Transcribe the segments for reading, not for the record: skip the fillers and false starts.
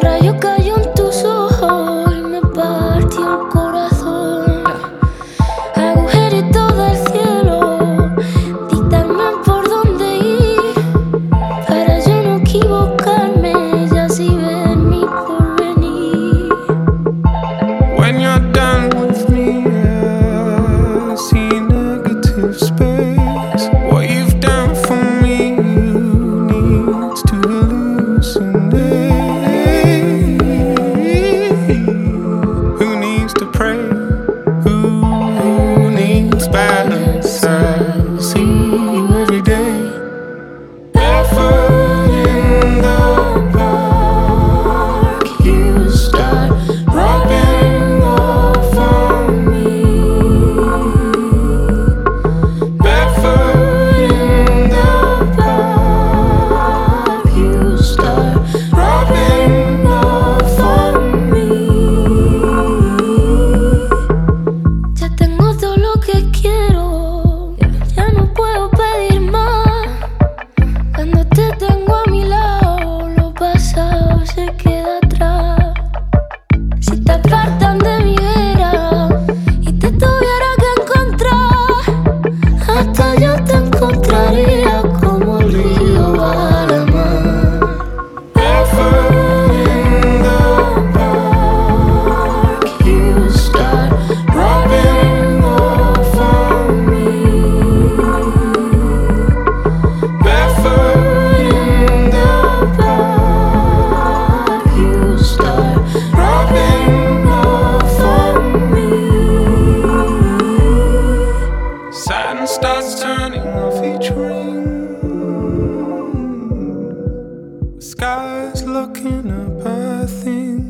rayo cayó en tus ojos y me partió el corazón. Agujerito del cielo, dictarme por dónde ir, para yo no equivocarme y así ver mi porvenir. When you're done with me, I see negative space. What you've done for me, you need to hallucinate. Who needs to pray? Who needs balance? I see you every day. Barefoot in the park, you start rubbing off on me. Barefoot in the park, you start rubbing off on me. Ya tengo todo lo que quiero, ya no puedo pedir más. Cuando te tengo a mi lado, lo pasado se queda atrás. Si te apartan de mi vera y te tuviera que encontrar, hasta yo te encontraría como el río va la mar. Barefoot in the park, you start rubbing off on me. Barefoot in the park, you start rubbing off on me. Saturn starts turning off each ring. The sky's looking up, I think.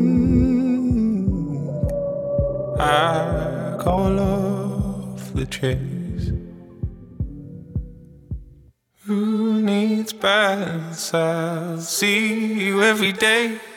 I call off the chase. Who needs balance? I'll see you every day.